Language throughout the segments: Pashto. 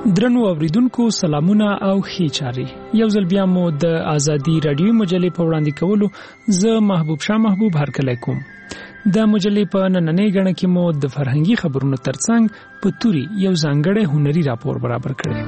درنو اوریدونکو سلامونه او ښې چارې. یو ځل بیا مو د آزادي رادیو مجلې په وړاندې کولو زه محبوب شاه محبوب هرکلی کوم. د مجلې په نننۍ غڼه کې مو د فرهنګي خبرونو ترڅنګ په توري یو ځانګړی هنري راپور برابر کړی.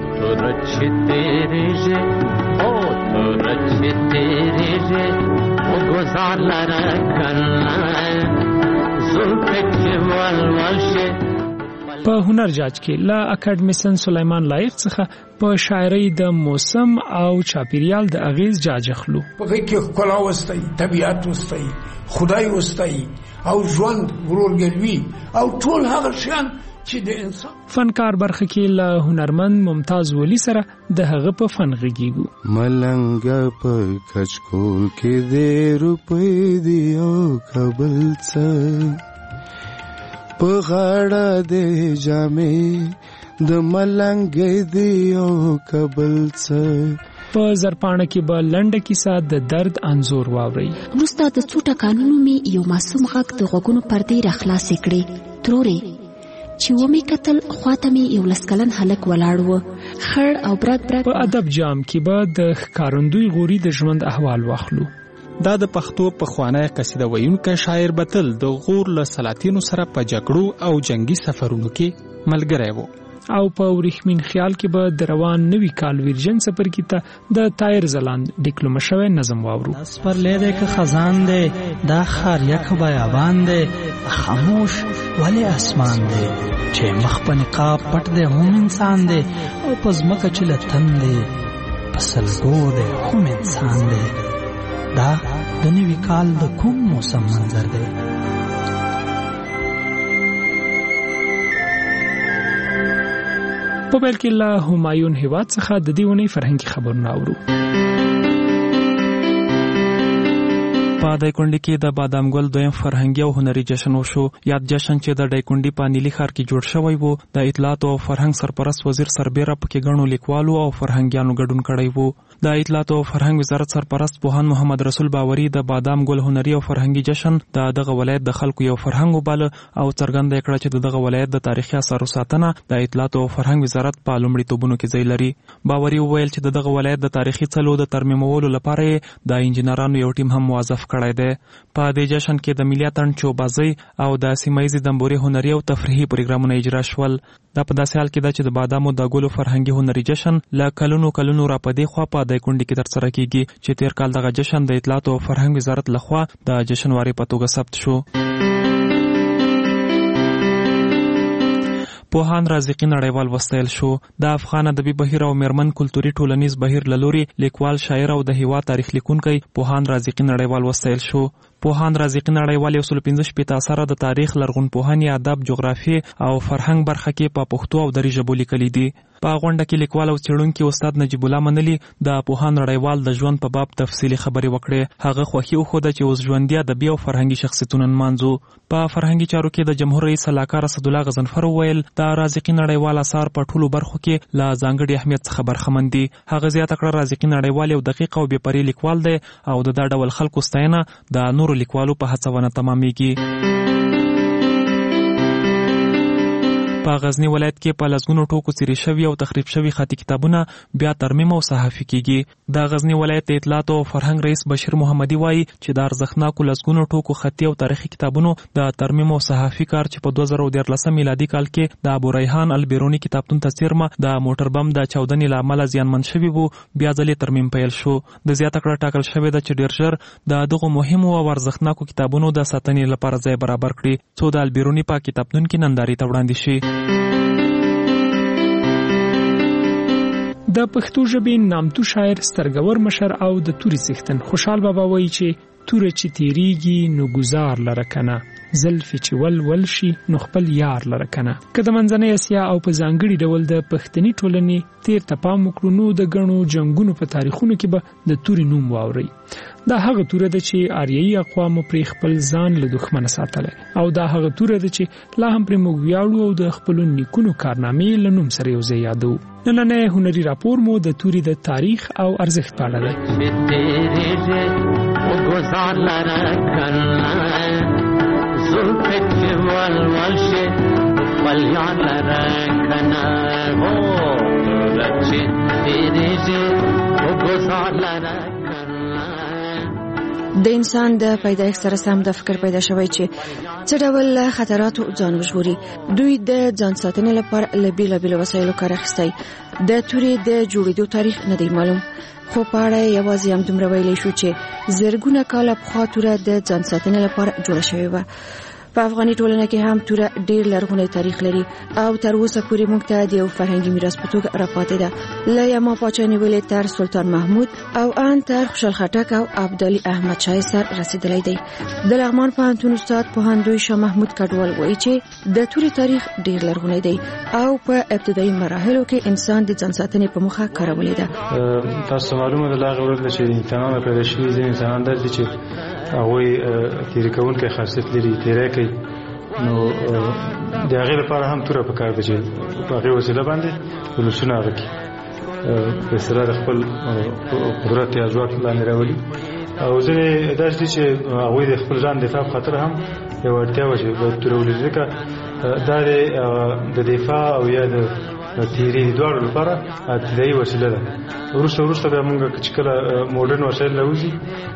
په هنر جاج کې لا اکاډمیسن سلیمان لایق څخه په شاعرۍ د موسم او چاپیریال د اغیز جاج اخلو. په کې کلا واستي، طبيعت واستي، خدای واستي او ژوند ورورګلوي او ټول هغه شیان چې د انسان فنکار برخه کې له هنرمند ممتاز ولی سره د هغه په فن غږیږو. ملنګ په کچکول کې د روپې دی او کابل څه په غاړه د جامې د ملنګ دی او کابل څه. په زرپاڼه کې به لنډه کیسه د درد انځور واوري. وروسته د څو ټکانونو می یو معصوم غږ د غوږونو پردې راخلاصې کړې. ترورې چې ومې کتل خواته می یو لسکلن هلک ولاړ و، خړ او برګ برګ. په ادب جام کې به د ښکارندوی غوري د ژوند احوال واخلو. دا د پښتو پخوانی قصیده ویونکی شاعر بتل د غور له سلاطینو سره په جګړو او جنگي سفرونو کې ملګری و. او په ورېښمین خیال کې به د روان نوي کال ویرجن څپرکي ته د تایر زلاند ډیکلومه شوی نظم واورو. اسپر لیده که خزان دی، دا خار یک بیابان دی، خاموش ولی اسمان دی، چې مخ په نقاب پټ دی هم انسان دی، او په ځمکه چې لتن دی په سلګو دی هم انسان دی. دا د نوي کال د کوم موسم منظر دی؟ په پیل کې له همایون هیواد څخه د دې ونې فرهنګي خبرونه اورو. په دایکنډي کې د بادام ګل دویم فرهنګي او هنري جشن وشو. یاد جشن چې د دایکنډي په نیلي ښار کې جوړ شوی و، د اطلاعات او فرهنګ سرپرست وزیر سربیره پکې ګڼو لیکوالو او فرهنګیانو ګډون کړی و. د اطلاعات او فرهنګ وزارت سرپرست پوهان محمد رسول باوري د بادام ګل هنري او فرهنګي جشن دغه ولایت د خلکو یو فرهنګ وباله او څرګنده کړه چې دغه ولایت د تاریخي اثارو ساتنه د اطلاعات او فرهنګ وزارت په لومړیتوبونو کې ځای لري. باوري وویل چې دغه ولایت د تاریخي څلو د ترمیمولو لپاره د انجنیرانو یو ټیم هم موظف کړی دی. په دې جشن کې د ملي اتڼ چوبازي او د سیمایي دمبوري هنري او تفریحي پروګرامونه اجرا شول. دا په داسې حال کې ده چې د بادامو د ګلو فرهنګي هنري جشن له کلونو را پدې خوا په دایکنډي کې ترسره کیږي چې تیر کال دغه جشن د اطلاعات او فرهنګ وزارت لخوا د جشنواري په توګه ثبت شو. پوهان رازقي نړیوال وستایل شو. د افغان ادبي بهیر او میرمن کلتوري ټولنیز بهیر لوري لیکوال، شاعر او د هیواد تاریخ لیکونکی پوهان رازقي نړیوال وستایل شو. پوهان رازقي نړیوال 115 اثاره د تاریخ، لرغونپوهنې، ادب، جغرافیې او فرهنګ برخه کې په پښتو او دري ژبو لیکلي دي. په غونډه کې لیکوال او څېړونکي استاد نجیب الله منلی د پوهان نړیوال د ژوند په باب تفصیلي خبرې وکړې. هغه خوښي وښوده چې اوس ژوندي ادبي او فرهنګي شخصیتونه نمانځو. په فرهنګي چارو کې د جمهور رئیس سلاکار اسدالله غضنفر وویل د رازقي نړیوال اثار په ټولو برخو کې له ځانګړي اهمیت څخه برخمن دي. هغه زیاته کړه رازقي نړیوال یو دقیق او بې پرې لیکوال دی او د دا ډول خلکو ستاینه د نورو لیکوالو په هڅونه تمامېږي. په غزنی ولایت کې په لسګونو ټوکو څیرې شوي او تخریب شوي خطي کتابونه بیا ترمیم او صحافي کیږي. د غزنی ولایت د اطلاعات او فرهنګ رئیس بشیر محمدي وایي چې د ارزښتناکو لسګونو ټوکو خطي او تاریخي کتابونو د ترمیم او صحافي کار چې په 2013 میلادي کال کې د ابو ریحان البیرونی کتابتون ته څیرمه د موټر بم د چاودنې له امله زیانمن شوي وو، بیا ځلې ترمیم پیل شو. د زیاته کړه ټاکل شوې ده چې ډېر ژر د دغو مهمو او ارزښتناکو کتابونو د ساتنې لپاره ځای برابر کړي څو د البیرونی په کتابتون کې نندارې ته وړاندې شي. د پښتو ژبې نامتو شاعر، سترګور مشر او د توري څښتن خوشحال بابا وایي چې توره چې تیریږي نو گزار لره کنه، زلفې چې ول شي نو خپل یار لره کنه. که د منځنۍ اسیا او په ځانګړي ډول د پښتني ټولنې تیر ته پام وکړو نو د ګڼو جنګونو په تاریخونو کې به د توري نوم واورئ. دا هغه توره ده چې آریایي اقوامو پرې خپل ځان له دښمنه ساتلی، او دا هغه توره ده چې لا هم پرې موږ ویاړو او د خپلو نیکونو کارنامې له نوم سره یو ځای یادو. نننی هنري راپور مو د توري د تاریخ او ارزښت په اړه دی. گذار لره کنه زلفت ول شه خپل یار لره کنه چې وګزار لره د انسان د پیدایښت سره سم د فکر پیدا شوی چې څه ډول خطراتو ځان وژغوري. دوی د ځان ساتنې لپاره له بیلابیلو وسایلو کار اخیستی. د تورې د جوړېدو تاریخ نه دی معلوم، خو په اړه یوازې همدومره ویلی شو چې زرګونه کاله پخوا توره د ځان ساتنې لپاره جوړه شوې وه. په افغاني ټولنه کې هم توره ډېر لرغونی تاریخ لري او تر اوسه پورې موږ ته د یو فرهنګي میراث په توګه راپاتې ده. له یما پاچا نیولې تر سلطان محمود او ان تر خوشحال خټک او عبدالي احمد شاه سر رسیدلی دی. د لغمان پوهنتون استاد پوهندوی شاه محمود کډوال وایي چې د تورې تاریخ ډېر لرغونی دی او په ابتدایي مراحلو کې انسان د ځان ساتنې په موخه کارولې ده. تاسو معلومه ده لاغه ورته چې انسانانو پیدا شوي ځینې انسانان داسې چې هغوی تیرې کوونکی خاصیت لري، تیری کوي، نو د هغې لپاره هم توره پکار ده چې په هغې وسیله باندې ولسونه هغه کړي، په اصطلاح د خپل قدرت یا ځواک لاندې راولي. او ځینې داسې دي چې هغوی د خپل ځان دفاع په خاطر هم یوه اړتیا وه چې باید توره ولري، ځکه دا د دفاع او یا د تیری دواړو لپاره ابتدایي وسیله ده. وروسته بیا موږ چې کله موډرن وسایل راوځي،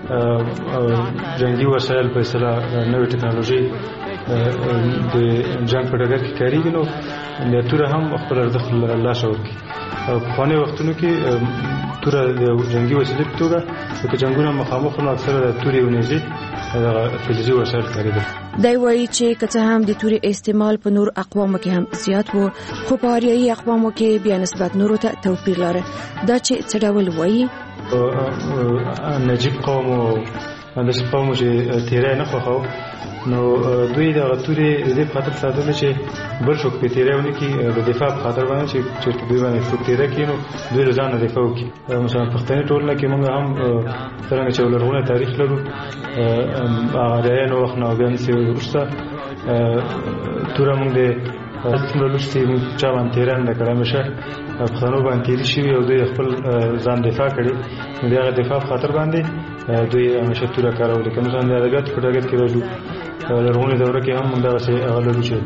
جنګي وسایل په اصطلاح نوې ټکنالوژي د جنګ په ډګر کې کارېږي، نو بیا توره هم خپل ارزښت له لاسه ورکړي. پخوانیو وختونو کې توره د جنګي وسیلې په توګه لکه جنګونه مخامخ نو اکثره د تورې او نیزې فلزي وسایل کارېدل. دی وایي چې که څه هم د تورې استعمال په نور اقوامو کې هم زیات و، خو په آریایي اقوامو کې بیا نسبت نورو ته توپیر لاره. دا چې څه ډول وایي؟ نجیب قوم او داسې قوم چې تیری نه خوښاو، نو دوی دغه تورې د دې په خاطر ساتلې چې بل څوک پرې تیری ونه کړي، د دفاع په خاطر باندې چې چېرته دوی باندې څوک تیری کړي نو دوی له ځانه دفاع وکړي. مثلا پښتني ټولنه کې موږ هم څرنګه چې لرغونی تاریخ لرو، آریایانو وخت نه او بیا نسې وروسته توره موږ د څومره لوستې موږ چا باندې تیری نه ده کړې، همیشه پښتنو باندې تیري شوي او دوی خپل ځان دفاع کړي، نو د هغه دفاع په خاطر باندې دوی همیشه توره کارولې. که مثلا د ادبیاتو په ډګر کې راځو، لرغونې دوره کې هم موږ دغسې هغه لرو چې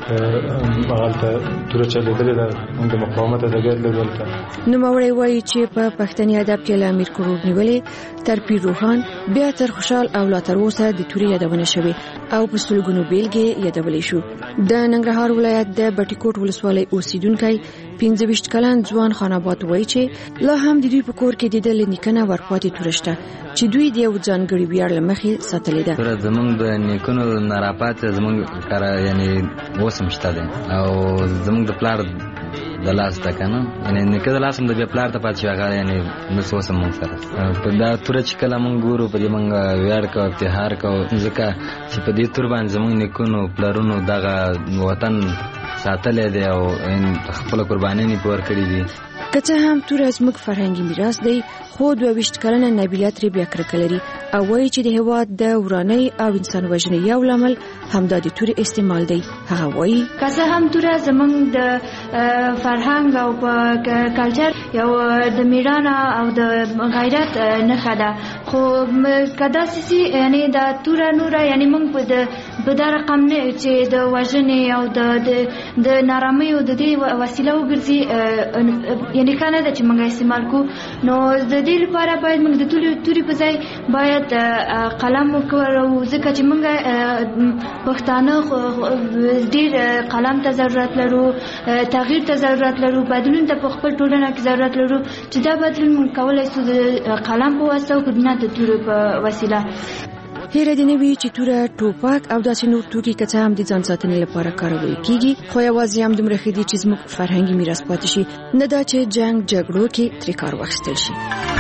هغلته توره چلېدلې ده، موږ د مقاومت ادبیات لرو هلته. نوموړی وایي چې په پښتني ادب کې له امیر کروړ نیولې تر پیر روښان بیا تر خوشحال او لا تر اوسه د تورې یادونه شوې او په سلګونو بیلګې یادولی شو. د ننګرهار ولایت د بټي کوټ ولسوالۍ اوسیدونکی 25 کلن ځوان خان آباد وایي چې لا هم د دوی په کور کې د ده له نیکه نه ورپاتې توره شته چې دوی د یو ځانګړي ویاړ له مخې ساتلې ده. توره زموږ د نیکونو نه راپاتې زموږ کاره یعنې اوس هم شته دی او زموږ د پلار د لاس ته که نه، یعنې نیکه د لاس هم د بیا پلار ته پاتې شوی هغه یعنې داسې اوس هم موږ سره په دا توره چې کله موږ ګورو په دې موږ ویاړ کوو، افتخار کوو، ځکه چې په دې تور باندې زموږ نیکونو پلارونو دغه وطن ساتلی دی او خپله قربانۍ یې پې ورکړي دي. که څه هم توره زموږ فرهنګي میراث دی، خو 22 کلنه نبیله ترې بیا کرکه لري او وایي چې د هېواد د ورانۍ او انسان وژنې یو لامل همدا د تورې استعمال دی. هغه وایي که څه هم توره زموږ د فرهنګ او په کلچر یو د میړانه او د غیرت نښه ده، خو که داسې سي یعنې دا توره نوره یعنې موږ په دا رقم نه چې د وژنې او د نارامیو د دې وسیله وګرځي، یعنې ښه نه ده چې موږ استعمال کړو. نو د دې لپاره باید موږ د تورې په ځای باید قلم وکاروو، ځکه چې موږ پښتانه ډېر قلم ته ضرورت لرو، تغییر ته ضرورت لرو، بدلون ته په خپل ټولنه کې ضرورت لرو، چې دا بدلون موږ کولی شو د قلم په واسطه او نه د تورې په وسیله. هیره دې نه وي چې توره، ټوپک او داسې نور توکي که څه هم د ځان ساتنې لپاره کارول کېږي، خو یوازې همدومره ښه دي چې زموږ فرهنګي میراث پاتې شي، نه دا چې جنګ جګړو کې ترې کار واخیستل شي.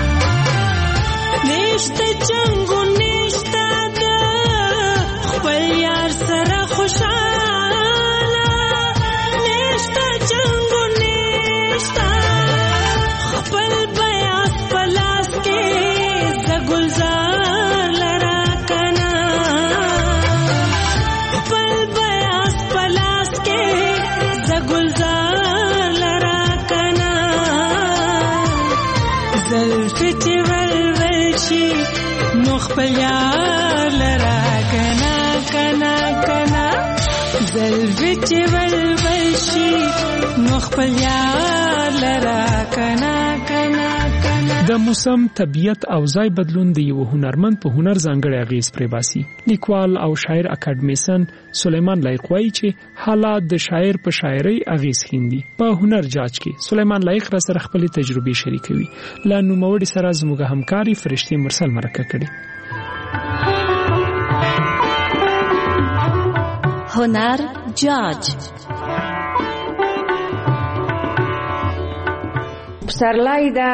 نشته جنګ و نشته د خپل یار سره خوشحاله، نشته جنګ و نشته خپل بیاس په لاس کې زه ګلزار خپل یار لرا کنا کنا کنا، زلفې چې ولول شي نو خپل یار لرا کنا کنا د موسم، طبیعت او ځای بدلون د یو هنرمند په هنر ځانګړی اغیز پرې باسي. لیکوال او شاعر اکاډمیسن سلیمان لایق وایي چې حالات د شاعر په شاعرۍ اغیز ښیندي. په هنر جاج کې سلیمان لایق را سره خپل تجربې شریکوي. له نوموړي سره زموږ همکاري فرشتي مرسل مرکه کړي. هنر جاج. پسرلی ده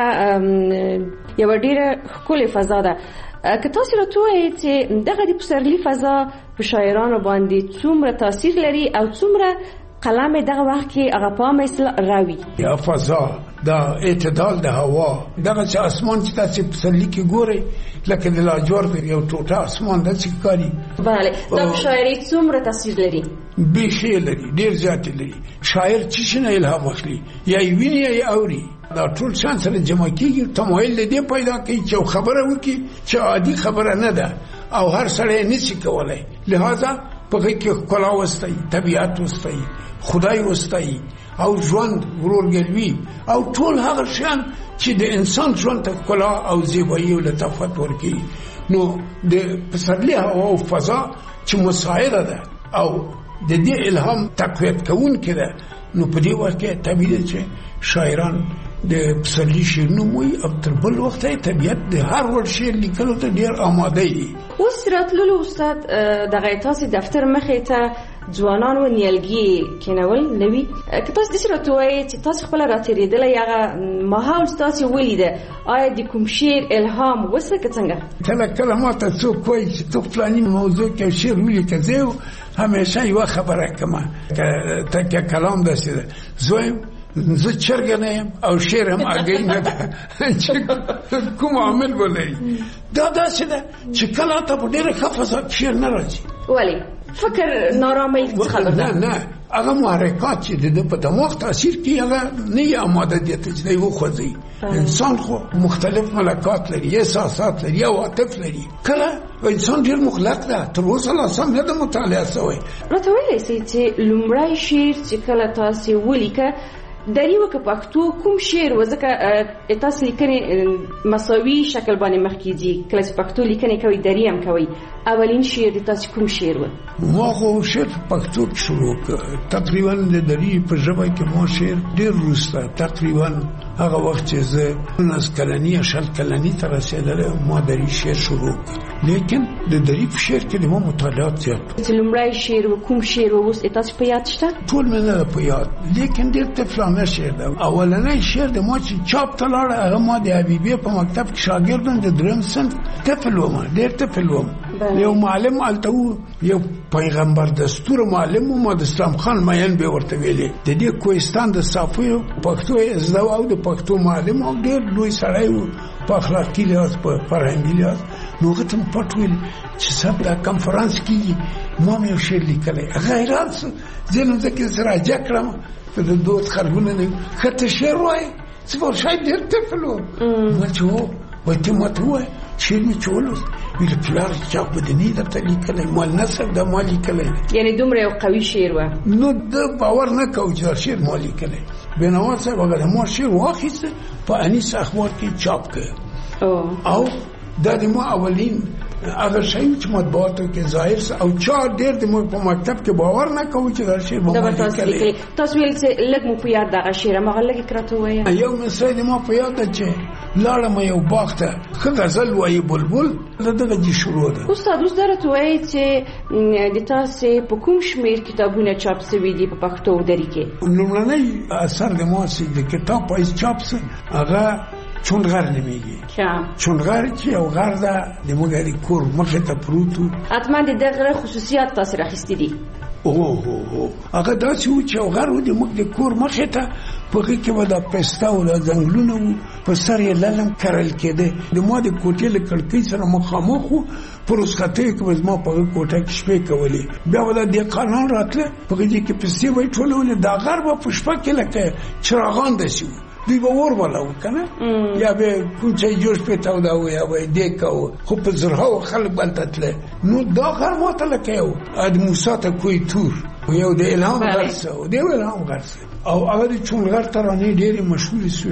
یو ډیره ښکلې فضا ده. که تاسو راته ووایئ چې دغه د پسرلي فضا په شاعرانو باندې څومره تاثیر لري او څومره قلم دغه وخت کې هغه په مثل راوي. یا فضا دا اعتدال د هوا، دغه چې اسمان چې تاسو پسرلي کې ګورئ لکه د لاجورد یو ټوټه اسمان داسې ښکاري. بله، دا په شاعرۍ څومره تاثیر لري؟ بیخي لري، ډېر زیات لري. شاعر چې شنه الهام اخلي، یا یې ویني یا یې اوري، دا ټول شان سره جمع کېږي، تمایل دې پیدا کوي چې خبره وکړي چې عادي خبره نه ده او هر سړی نشي کولی. لہذا په هغې کې ښکلا وستایي، طبیعت وستایي، خدای وستایي او ژوند ورورګلوي او ټول هغه شیان چې د انسان ژوند ته ښکلا او زیبایي او لطافت ورکوي. نو د پسرلي هوا او فضا چې مساعده ده او د دې الهام تقویت کوونکې ده، نو په دې وخت کې طبیعي ده چې شاعران د پسرلي شعرونه وایي او تر بل وخته طبیعت د هر وړ شعر لیکلو ته ډېر آماده دي. اوس راتللو استاد دغه تاسې دفتر مخې ته ځوانان و نیالګي کېنول نوي، که تاسو داسې راته ووایئ چې تاسو خپله راتېرېدلی هغه ماحول ستاسې ولیده، آیا د کوم شعر الهام وسه که څنګه؟ کله کله ما ته څوک وایي چې تو فلاني موضوع کې شعر ولیکه، زه همیشه یوه خبره کومه که کلام داسې ده، زه چرګه نه یم او شعر هم هګۍ نه ده چې کوم عامل ولري. دا داسې ده چې کله ته په ډېره ښه فضا کې شعر نه راځي. ولې؟ فکر نارامۍ څخه ده؟ نه هغه محرکات چې د په دماغ تاثیر کوي هغه نه یې آماده دي چې دی وخوځي. انسان خو مختلف ملکات لري، احساسات لري، عواطف لري. کله انسان ډېر مخلق ده، تر اوسه لا سم نه ده مطالعه شوی. راته ویلی سئ چې لومړی شعر چې کله تاسې ولیکه دری وکه پښتو کوم شعر و؟ ځکه تاسو لیکنې مساوي شکل باندې مخکې ځي، کله چې پښتو لیکنې کوئ دری هم کوئ. اولین شعر د تاسو کوم شعر و؟ ما خو شعر پښتو کې شروع کړ، تقریبا د دری په ژبه کې ما شعر ډېر وروسته، تقریبا هغه وخت چې زه 19 کلنی یا 20 کلنی ته رسېدلی ما دری شعر شروع کړ. لیکن د دری په شعر کې د ما مطالعات زیات و. چې لومړی شعر و کوم شعر و اوس تاسو په یاد شته؟ ټول مې نه په یاد، لیکن ډېر طفلانه شعر ده. اولنی شعر د ما چې چاپ ته لاړه هغه ما د حبیبیې په مکتب کې شاګرد وم، د درېیم صنف طفل وم، ډېر طفل وم. یو معلم هلته و، یو پیغمبر دستور معلم و، ما د اسلام خان مین به ورته ویلې. د دې کوهستان د صافیو پښتو یې زده و او د پښتو معلم او ډېر لوی سړی و په اخلاقي لحاظ، په فرهنګي لحاظ. نو هغه ته مې پټ ویل چې صاحب دا کنفرانس کېږي، ما مې یو شعر لیکلی. هغه حیران شو، زه نو ځکه زه راجع کړم په د دوست خلکونه نه ښه ته شعر وایې؟ زه به شاید ډېر طفل وم. ما چې هو وایي ته ما ته ووایه شعر مې چې ولوست ویل پلار چا بدني درته لیکلی، مال نصر دا ما لیکلی. یعنې دومره یو قوي شعر و؟ نو ده باور نه کوو چې دا شعر ما لیکلی. بینوا صاحب هغه د ما شعر واخیسته په انیس اخبار کې چاپ کړ او دا د ما اولین هغه شی چې مطبوعاتو کې ظاهر او چا ډېر د په مکتب کې باور نه کوي چې دا شعر به ما لیکلی. تاسو ویل چې لږ مو په یاد دغه شعر هماغه لږ یې راته ووایه. یو مثال د ما په یاد ده چې لاړم یو باغ ته ښه غزل وایي بلبل، د دغه دې شروع ده. استاد اوس دا راته وایئ چې د تاسې په کوم شمېر کتابونه چاپ سوي دي په پښتو او دري کې؟ لومړنی اثر د ما چې د کتاب پایز چاپ سه هغه چونغر نمیږي. چونغر چې یو غر ده د موږ د کور مخې ته پروت و. حتما د دغه غره خصوصیات تاسې راخیستي دي؟ هغه داسې و چې یو غر و د موږ د کور مخې ته، په هغې کې به دا پسته او دا ځنګلونه وو، په سر یې للم کرل کېده. د ما د کوټې له کړکۍ سره مخامخ و، په رخصتیو کې به زما په هغه کوټه کې شپې کولې. بیا به دا دهقانان راتله، په هغې کې پستې به یې ټولولې. دا غر به په شپه کې لکه چراغان داسې وو، دوی به اور بلاو کنه، یا به کوچه جوش په تاودا و یا به دیکاو، خو په زرهاو خلک بلته تله. نو دا غر ماته لکه یو د موسی ته کوی تور یو د الهام غرسه او د الهام غرسه او هغه د چونغر ترانې ډېرې مشهورې شوې.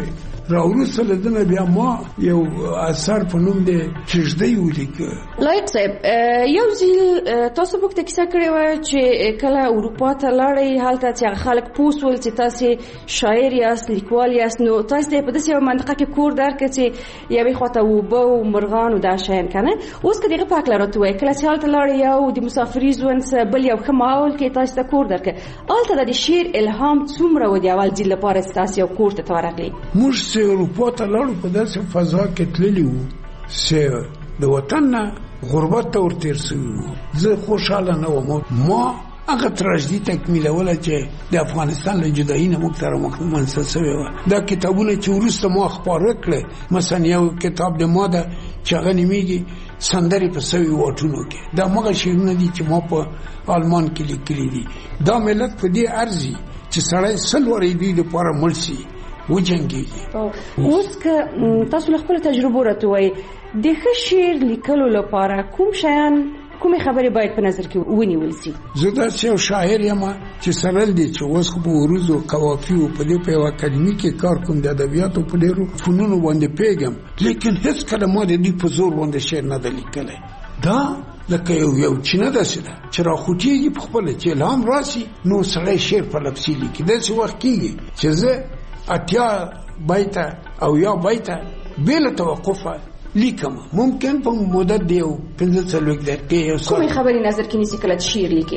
راوروسته لدنه بیا ما یو اثر په نوم د کېږدۍ ولیکه. لایق صاحب یو ځل تاسو موږ ته کیسه کړې وه چې کله اروپا ته لاړئ هلته چې خلک پوه شول چې تاسې شاعر یاست لیکوال یاست نو تاسو ته په داسې یوه منطقه کې کور درکړه چې یوې خواته اوبه او مرغان او دا شیان که نه. اوس که د هغه په هکله راته ووایه کله چې هلته لاړئ یو د مسافري ژوند بل یو ښه ماحول کې تاسو ته کور درکړه هلته د شعر الهام څومره و د اول ځل لپاره چې تاسو یو کور ته ورغلئ؟ موږ چې اروپا ته لاړو په داسې فضا کې تللي وو چې د وطن نه غربت ته ورتېر سوي وو. زه خوشحاله نه وم. ما هغه تراژدي تکمیلوله چې د افغانستان له جدایي نه موږ سره منسوب شوې وه. دا کتابونه چې وروسته ما خپاره کړې مثلا یو کتاب د ما ده چې هغه نومیږي سندرې په سوي واټونو کې. دا مغه شعرونه دي چې ما په آلمان کې لیکلي دي. دا ملت په دې ارزي چې سړی سل ورې دوی لپاره مړ شي وجنګېږي. اوس که تاسو له خپلو تجربو راته وایئ د ښه شعر لیکلو لپاره کوم شیان کومې خبرې باید په نظر کې ونیول شي؟ زه داسې یو شاعر یم چې سرل دی چې اوس خو په عروضو قوافیو په دې په یوه اکاډمي کې کار کوم د ادبیاتو په ډېرو فنونو باندې پوهېږم لیکن هېڅکله ما د دوی په زور باندې شعر نه ده لیکلی. دا لکه یو چینه داسې ده چې راخوټېږي په خپله چې الهام راشي نو سړی شعر په لفظي لیکي. داسې وخت کېږي چې زه 80 بیته او یا بیته بېله توقفه لیکم ممکن په مدت دی 15 دقیقې یو ساعت. کومې خبرې نظر کې نیسي کله چې شعر لیکي؟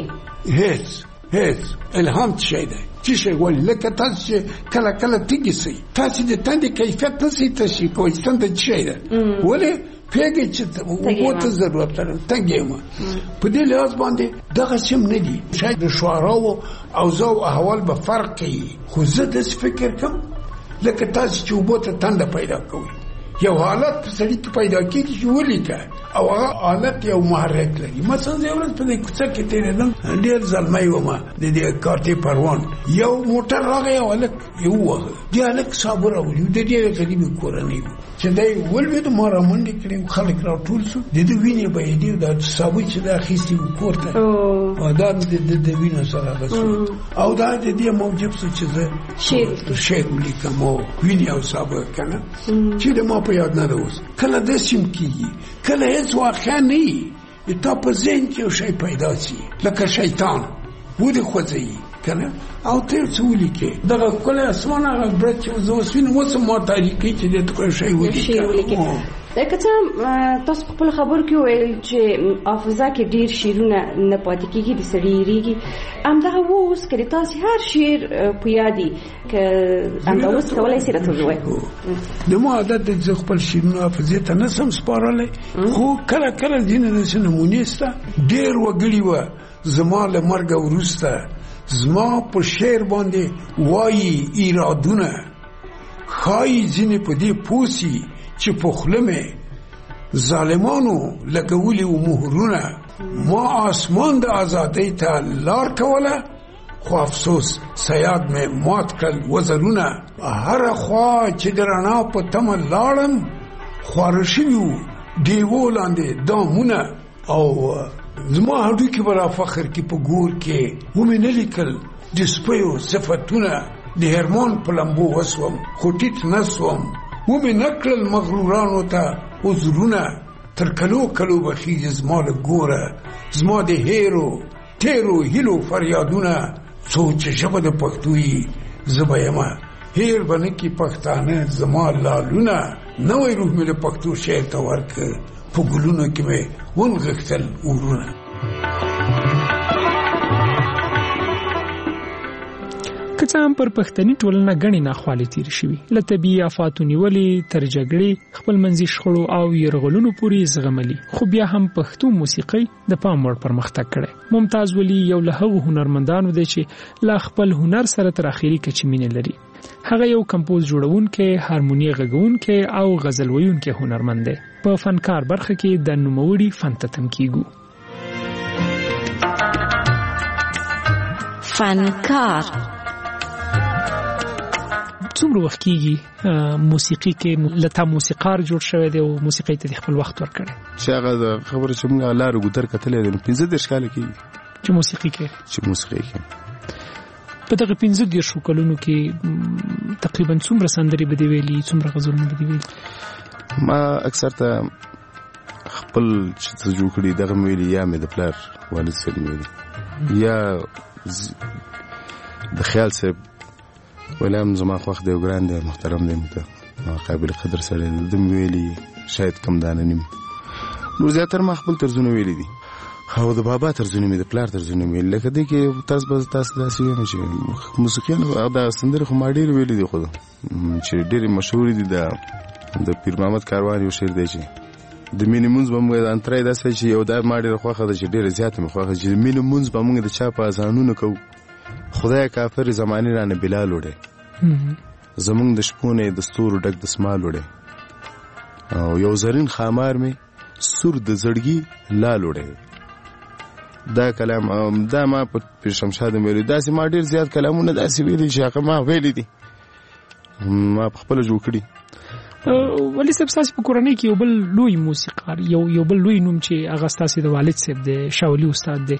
هیڅ الهام څه شی دی چې شی ولې لکه تاسو چې کله کله تیږي سي تاسو د تندې کیفیت نه سي تاسو کوی ستنده څه شی دی ولې پیګه چې وته ضرورت لري تنګېما په دې لحاظ باندې دغه سم نه دي. شاید د شعراو او زو احوال به فرق کوي خو زه د فکر کوم لکه تاسو چې وبته تنده پیدا کوي یو حالت په سړی کې پیدا کېږي چې ولیکه او هغه حالت یو محرک لري. مثلا زه ورځ په دې کوڅه کې تېرېدم ډېر زلمی وم د دې کارتې پروان یو موټر راغی او هلک یې ووهه. دې هلک صابر راولي د دې غریبې کورنۍ و چې دی ولوېد ما رامنډې کړې خلک راټول شو د ده وینې بهېدې دا صابوی چې دا اخیستې و کور ته دا د وینو سره هغه شو او دا د دې موجب شو چې زه شعر ولیکم او وینې او صابر که نه چې د ما په یاد نه ده اوس. کله داسې هم کېږي کله هېڅ واقعا نه وي تا په ذهن کې یو شی پیدا شي لکه شیطان ودې خوځوي که نه او ته یو څه ولیکې دغه ښکلی اسمان هغه برج چې زه اوس وینم اوس هم ما تحریکوي چې دې ته کوم شی ولیکه. که څه تاسو په خپلو خبرو کې وویل چې حافظه کې ډېر شعرونه نه پاتې کېږي د سړي هېرېږي همدغه اوس که د تاسې هر شعر په یادي که همدا اوس کولی شئ راته ووایئ؟ د ما عادت دی زه خپل شعرونه حافظې ته نه شم سپارلی خو کله کله ځینې داسې نمونې شته ډېر وګړي وه زما له مرګه وروسته زما په شعر باندې وایي ایرادونه ښایي ځینې په دې پوه شي چې په خوله مې ظالمانو لګولي و مهرونه ما آسمان د ازادۍ ته لار کوله خو افسوس صیاد مې مات کړل وزرونه هره خوا چې د رڼا په تمه لاړم خواره شوي وو ډیوو لاندې دامونه او زما هډوکي به را فخر کې په ګور کې ومې نه لیکل د سپیو صفتونه د هرمان په لمبو وسوم خو ټیټ نه سوم ومې نه کړل مغرورانو ته عذرونه تر کلو کلو به خیږي زما له ګوره زما د هیرو تیرو هیلو فریادونه څو چې ژبه د پښتو وي زه به یمه هیر به نه کي پښتانه زما لالونه نوی روح مې د پښتو شعر ته ورکړ په ګلونو کې مې ونغښتل اورونه. که څه هم پر پښتني ټولنه ګڼې ناخوالې تېرې شوي له طبیعي آفاتو نیولې تر جګړې خپلمنځي شخړو او یرغلونو پورې زغملي خو بیا هم پښتو موسیقۍ د پام وړ پرمختګ کړی. ممتاز ولی یو له هغو هنرمندانو دی چې لا خپل هنر سره تر اخري کچې مینه لري. هغه یو کمپوز جوړونکی هارموني غږونکی او غزل ویونکی هنرمند دی. په فنکار برخه کې د نوموړي فن ته تم کیږو. فنکار څومره وخت کېږي موسیقي کې لته موسیقار جوړ شوی دی او موسیقۍ ته خپل وخت ورکړی؟ چې هغه خبره چې موږ لارو ګودر کتلې ده 15 کاله کېږي چې موسیقي کې په دغه 15 کلونو کې تقریبا څومره سندرې به دی ویلي څومره غزلونه به دی ویلي؟ ما اکثر ته خپل چې جوړ کړي دغه ویلي یا مې د پلار والد صاحب ویلي یا د خیال صاحب ولهم زما خوښ دی او ګران دی محترم دی مته قابل قدر سره د ویلي شاید کم دانه نیم نو زیاتره ما خپل طرزونه ویلي دي او د بابا طرزونه مې د پلار طرزونه ویلي لکه دی کې تاسو داسې وایم چې موسیقیان دا سندرې خو ما ډېر ویلي دي خو چې ډېرې مشهورې دي د پیر محمد کاروان یو شعر دی چې د مینې مونځ به موږ انترای داسې چې یو دا ما ډېره خوښه ده چې ډېره زیاته مې خوښه چې د مینې مونځ به موږ د چا په اذانونو کوو خدای کافر زمانې رانه بلال وړی زمونږ د شپو نه د ستورو ډک دسمال وړی او یو زرین خامار مې سور د زړګي لال وړی دا کلام دا ما په پیر شمشاد ویلي داسې ما ډېر زیات کلامونه داسې ویلي چې هغه ما ویلي دي ما په خپله جوړ کړي. ولی صاحب ستاسې په کورنۍ کې یو بل لوی موسیقار یو بل لوی نوم چې هغه ستاسې د والد صاحب دی شاولي استاد دی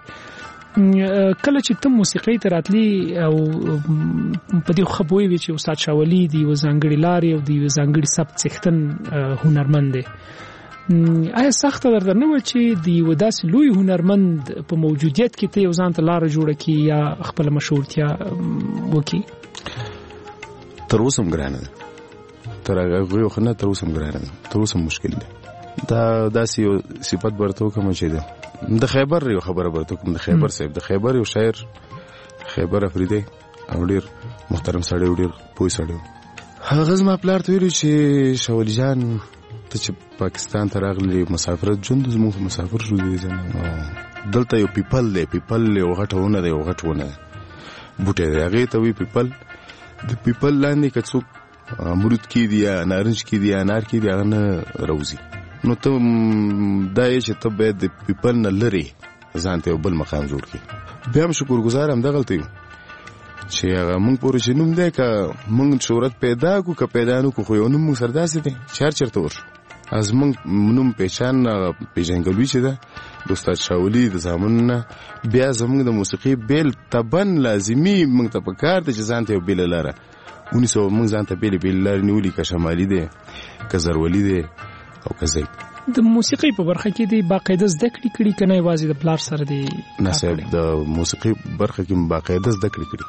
کله چې ته موسیقۍ ته راتلی او په دې ښه پوهېږې چې استاد شاولي د یوه ځانګړې لارې او د یوه ځانګړي سبک څښتن هنرمند دی آیا سخته درته نه وه چې د یوه داسې لوی هنرمند په موجودیت کې ته یو ځان ته لاره جوړه کړي یا خپله مشهورتیا وکړي؟ تر اوسه هم ګرانه ده تر هغه خو نه تر اوسه هم ګرانه ده تر اوسه مشکل دی دا داسې یو صفت به ورته وکړم چې ده د خیبر یو خبره به ورته وکړم د خیبر صاحب د خیبر یو شاعر خیبر افریدی او ډېر محترم سړی او ډېر پوه سړی هغه زما پلار ته ویلي چې شاولي جان ته چې پاکستان ته راغلی مسافرت ژوند زموږ مسافر شو دی دلته یو پیپل دی یو غټه ونه دی یو غټ ونه بوټی دی هغې ته وی پیپل د پیپل لاندې که څوک امرود کې دي یا نارنج کې دي یا انار کې دي هغه نه روزي نو ته دا یې چې ته باید د پیپل نه لرې ځان ته یو بل مقام جوړ کړي بیا هم شکرګزار همدغلته یو چې هغه موږ پورې چې نوم دی که موږ شهرت پیدا کړو که پیدا نه کړو خو یو نوم موږ سره داسې دی چې هر چېرته ورشو از موږ نوم پېچان پېژندګلوي چې ده د استاد شاولي د زامنو نه بیا زموږ د موسیقي بیل طبعا لازمي موږ ته پکار دی چې ځان ته یو بېله لاره ونیسو موږ ځان ته بېلې لارې نیولي که شمالي دی که زرولي دی او که زید د موسیقۍ په برخه کې دی باقاعده زده کړې کړي که نه یوازې د پلار سره دی؟ نه صاحب د موسیقۍ برخه کې باقاعده زده کړې کړي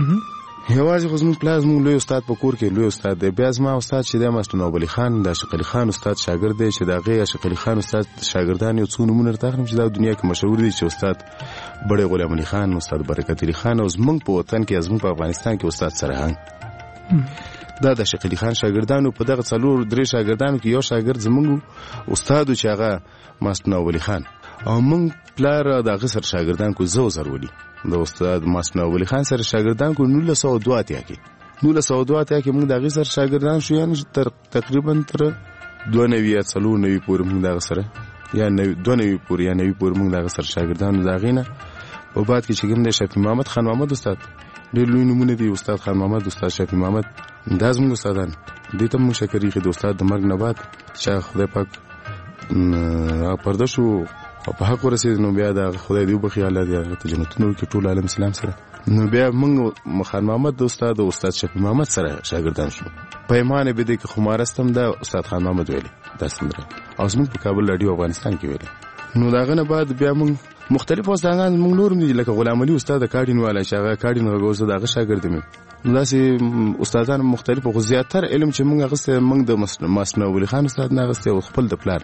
یوازې خو زموږ پلار زموږ لوی استاد په کور کې لوی استاد دی بیا زما استاد چې دی ماسټر نواب علي خان د عاشق علي خان استاد شاګرد دی چې د هغې عاشق علي خان استاد شاګردان یو څو نومونه درته اخلم چې دا دنیا کې مشهور دي چې استاد بړی غلام علي خان استاد برکت علي خان او زموږ په وطن کې زموږ په افغانستان کې استاد سرهنګ دا د عاشق علي خان شاګردانو په دغه 3 شاګردانو کې یو شاګرد زموږ استاد چې هغه ماسټر نواب علي خان او موږ پلار د هغه سره شاګردان کو زو ضروري د استاد ماسټر نواب علي خان سره شاګردان کو 1902 کې موږ د هغه سره شاګردان شو یعنی تقریبا تر 92 پورې موږ د هغه سره یا 92 پورې یا 90 پورې موږ د هغه سره شاګردان د هغه نه په بعد کې چې کوم د شفیع محمد خان محمد استاد ډېر لوی نمونه دی استاد خان محمد استاد شفیع محمد دا زموږ استادان دې ته موږ شکر یې د استاد د مرګ نه بعد چې خدای پاک پرده شو او په حق ورسېد نو بیا د خدای دې وبخښي الله دې هغه ته جنتونه وکړي ټول عالم اسلام سره نو بیا موږ خان محمد د استاد شفیع محمد سره شاګردان شو پیمانه به دې کې خمارستم دا استاد خان محمد ویلي دا سندره او زموږ په کابل راډیو افغانستان کې ویلي نو داغه نه بعد بیا موږ مختلف استادان موږ نور دي لکه غلام علي استاد کاډین والا چې هغه کاډین غوښته دغه شاګرد مې داسې استادان مختلف خو زیاتره علم چې موږ غسته موږ د ماسټر نواب علي خان استاد نه غسته او خپل د پلان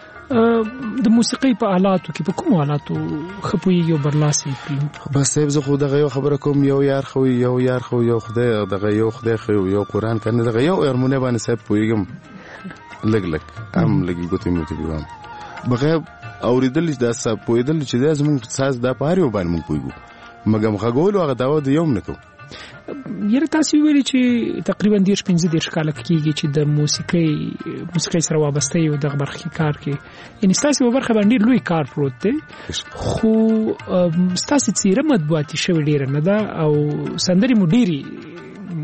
د موسیقۍ په آلاتو کې په کوم آلاتو خپويږي او برلاسي کوي بس صاحب زه خو دغه یو خبره کوم یو یار خو یو خدای دغه یو خدای خو یو قران کنه دغه یو ارمونه باندې صاحب پويګم لګ ام لګي ګوتې مو ته دیوام بغیر اوریدل د صاحب پویدل چې د زموږ ساز د پاره باندې مونږ پویګو مګم غوول هغه داوا د یوم نکو یره تاسو ویلي چې تقریبا 15 کال کېږي چې د موسیقۍ سره وابسته یو د برخې کار کې ان تاسو په برخه باندې لوی کار پروت دی خو تاسو څیره مطبوعاتي شوی ډیر نه ده او سندري مو ډیری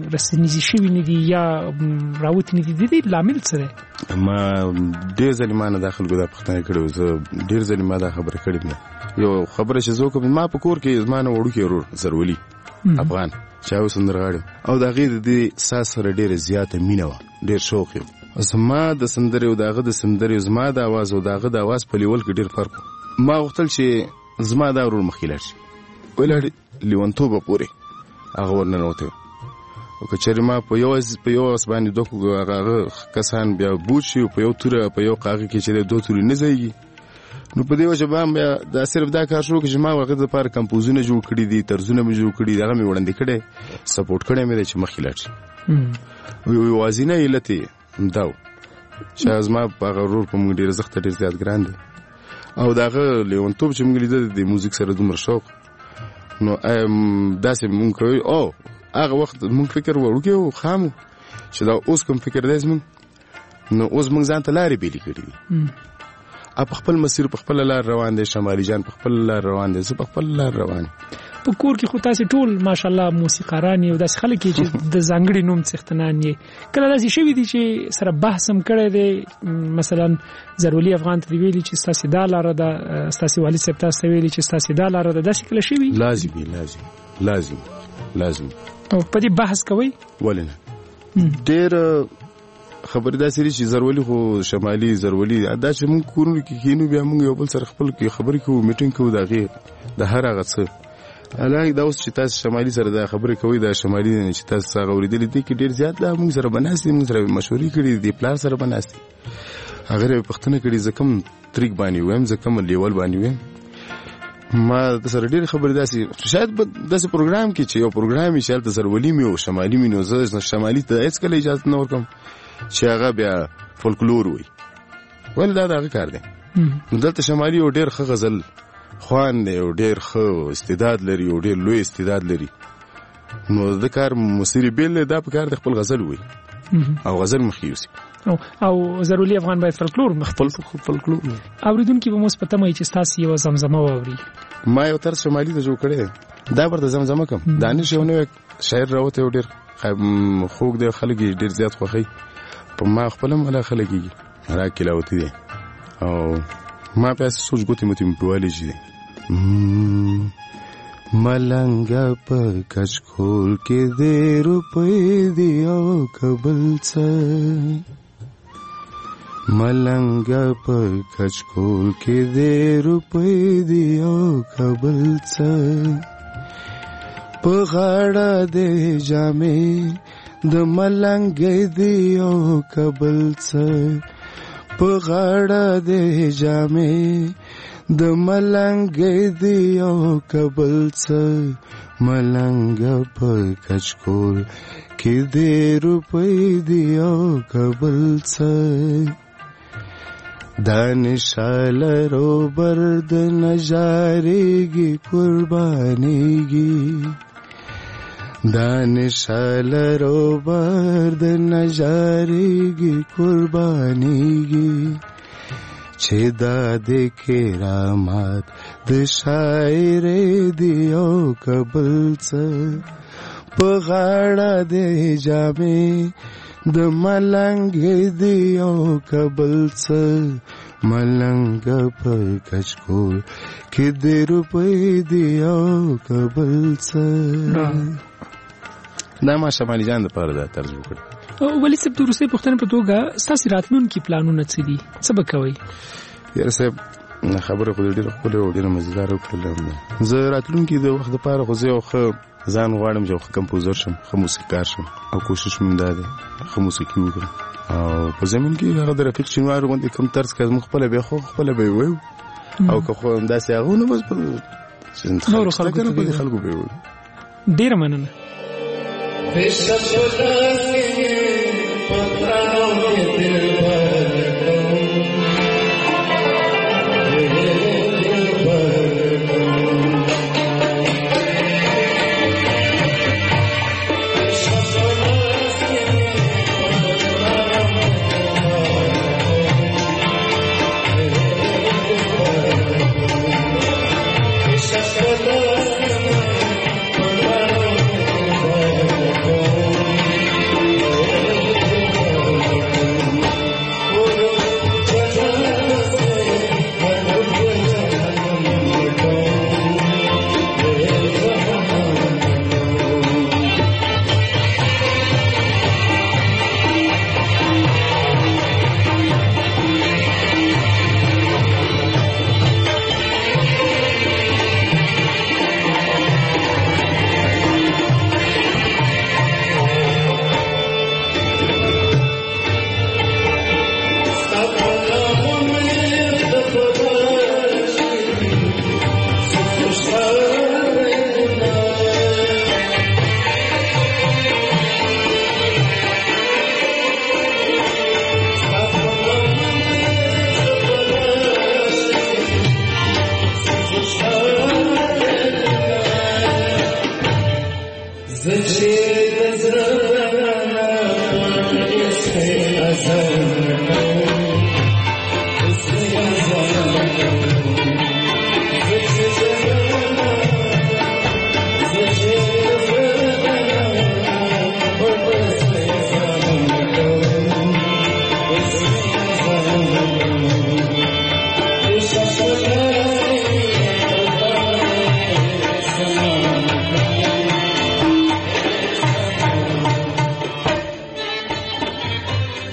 رسنیزي شوی نه دي یا راوت نه دي د لامل څه دی؟ ما ډېر ځلې ما نه داخل ګدا پښتنه کړو زه ډېر ځلې ما دا خبره کړې نه یو خبره چې زه کوم ما په کور کې زمانه وړو کې ورور زرولي افغان چاو سندرغاړي او دا غي د ساس سره ډېر زیاته مینه و ډېر شوق یې زما د سندرې او داغه د سندرې زما د आवाज او داغه د आवाज په لیول کې ډېر فرق ما غوښتل چې زما دا ورور مخکې شي ولې لیونتوب پورې هغه ورننوته او کچېر ما په یو اسباني دوه هغه کسان بیا بوچي په یو توره په یو قاغه کې چې دوه توري نه ځایږي نو په دې وجه باندې دا صرف دا کار شروع چې ما وغه د لپاره کمپوزونه جوړ کړي دي طرزونه مې جوړ کړي دا مې وړاندې کړي سپورټ کړي مې چې مخې لاړ شي وی وازینه علتي داو چې ازما په غرور په موږ ډیر زخت ډیر زیات ګران دي او داغه لیونتوب چې موږ لیدل د موزیک سره دومره شوق نو داسې موږ کوي او هغه وخت موږ فکر وړو خامو چې دا اوس کوم فکر دی زموږ نو اوس موږ ځان ته لارې بیلې کړې دي په خپل مسیر په خپل لار روان دي شمالي جان په خپل لار روان دي زه په خپل لار روان په کور کې خو تاسو ټول ماشالله موسیقاران یو داس خلک چې د ځانګړي نوم څښتنان یې کله داسې شوی دي چې سره بحث هم کړی دی مثلا زرولي افغان ته ویلي چې تاسو دا لار ده تاسو والي صاحب تاسو ویلي چې تاسو دا لار ده داسې کله شوی لازم او په دې بحث کوي ولنه ډېر خبر دا سری چې زرولي خو شمالي زرولي دا چې مونږ کورونو کې کینو بیا مونږ یو بل سره خپل کې خبرې کوو میټینګ کوو دا غي د هر هغه څه الای دا اوس چې تاسو شمالي سره دا خبرې کوي دا شمالي نه چې تاسو هغه ورېدلې دي کې ډېر زیات دا مونږ سره بناسي مونږ سره مشورې کړې دي پلان سره بناسي هغه پښتنه کړي زکم طریق باندې ویم زکم لیول باندې ویم ما د سره ډېر خبرې داسي شاید داسې پروګرام کې چې یو پروګرام یې شالته زرولي مې او شمالي مې نو زه شمالي ته هیڅ کله اجازه نه ورکم چې هغه بیا فولکلور وي ول دا هغه کار دی دلته شمالي او ډېر ښه غزل خوان دی او ډېر ښه استعداد لري او ډېر لوی استعداد لري نو د کار موسیقي بیل دا په کار د خپل غزل وي او غزل مخیوسي او ضروري افغان باید فولکلور فولکلور اوریدونکو به مثبت مې چې تاسو یو زمزمه واوري ما یو تر شمالي ته جوړ کړی دا ورته زمزمه کوم دانش یو نو شاعر راوته ډېر خوږ دی خلک ډېر زیات خوښي په ما خپل مله خلګي راکلاوتی دي او ما په سوچ ګوتې متي په شي ملنګا په کچکول کې دې روپې دی او کبل څه ملنګا په کچکول کې دې روپې دی او کبل څه په غاړه دې جامې د ملنګ دی او کبل څه په غاړه دې جامې د ملنګ دی او کبل څه ملنګ په کچکول کې دې روپې دی او کبل څه دانشال روبر د نجارېږي قربانېږي دانشال روبر د نجارېږي قربانېږي چې دا د کرامات د شاعرې دی او کبل څه په غاړه دې جامې د ملنګ دی او کبل څه ملنګ په کچکول کې دې روپې دی او کبل څه دا ما شمالي جان د پاره دا طرز وکړ ولی سب د روسي پښتنې په توګه ستاسو راتلونکي پلانونه څه دي څه به کوئ یاره صاحب خبره خو ډېره ښکلې او ډېره مزیداره وکړله زه راتلونکي د وخت دپاره خو زه یو ښه ځان غواړم چې یو ښه کمپوزر شم ښه موسیقار شم او کوشش مې دا دی ښه موسیقي وکړم او په زمین کې هغه د رفیق شینوار غوندې کوم طرز که زموږ خپله بیا خو خپله به یې ویو او که خو همداسې هغه نه بس نورو خلکو ته به خلکو به یې ویو ډېره مننه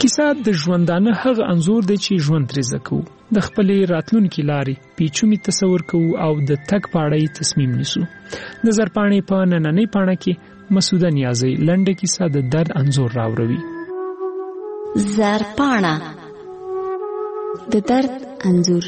کیسه د ژوندانه هغه انځور دی چې ژوند ترې زده کوو، د خپلې راتلونکي لارې پیچومي تصور کوو او د تګ په اړه یې تصمیم نیسو. د زرپاڼې په نننۍ پاڼه کې مسوده نیازی لنډه کیسه د درد انځور راوړوي. زرپاڼه د درد انځور.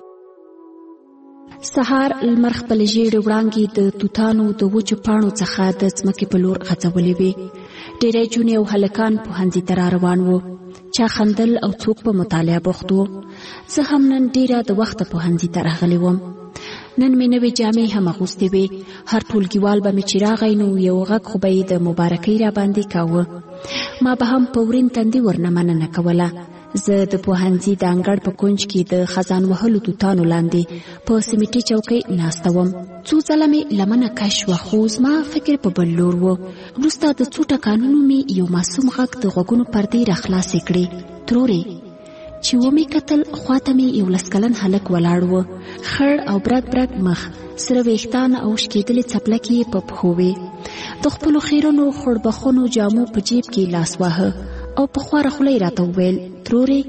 سهار لمر خپل ژیړې وړانګې د توتانو د وچو پاڼو څخه د ځمکې په لور غځولې وې. ډېری جونې او هلکان پوهنځي ته را روان وو، چا خندل او څوک په مطالعه بوخت وو. زه هم نن ډېره د وخته پوهنځي ته راغلی وم. نن مې نوې جامې هم اغوستې وې. هر ټولګیوال به مې چې راغی نو یو غږ خو به یې د مبارکۍ را باندې کاوه. ما به هم په ورین تندي ورنه مننه کوله. زه د پوهنځي د انګړ په کونج کې د خزان وهلو توتانو لاندې په سیمټي چوکۍ ناسته وم. څو ځله مې لمنه کش وه، خو زما فکر په بل لور و. وروسته د څو ټکانونو مې یو معصوم غږ د غوږونو پردې راخلاصې کړې. ترورې چې ومې کتل، خواته مې یو 10 کلن هلک ولاړ و. خړ او برګ برګ مخ، سره ویښتان او شکېدلې څپلکې یې په پښو وې. د خپلو خیرنو خړبخونو جامو په جیب کې لاس واهه او په خواره خوله یې راته وویل: ترورې.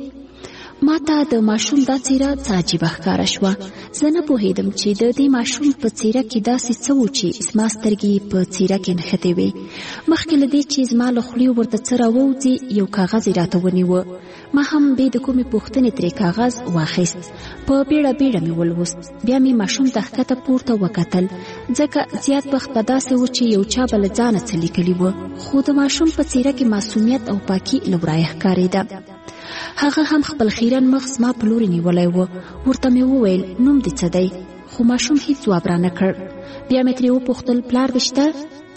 ما ته د ماشوم دا څېره څه عجیبه ښکاره شوه. زه نه پوهېدم چې د دې ماشوم په څېره کې داسې څه و چې زما سترګې په څېره کې نښتې وې. مخکې له دې چې زما له خولې ورته څه راووځي، یو کاغذ یې راته ونیوه. ما هم بې د کومې پوښتنې ترې کاغذ واخیست. په بیړه بیړه مې ولوست. بیا مې ماشوم ته ښکته پورته وکتل، ځکه زیات وخت به داسې و چې یو چا به له ځانه څه لیکلي و، خو د ماشوم په څېره کې معصومیت او پاکي له ورایه ښکارېده. هغه هم خپل خیرن مخ زما په لورې نیولی و. ورته مې وویل: نوم دې څه دی؟ خو ماشوم هیڅ ځواب را نه کړ. بیا مې ترې وپوښتل: پلار دې شته؟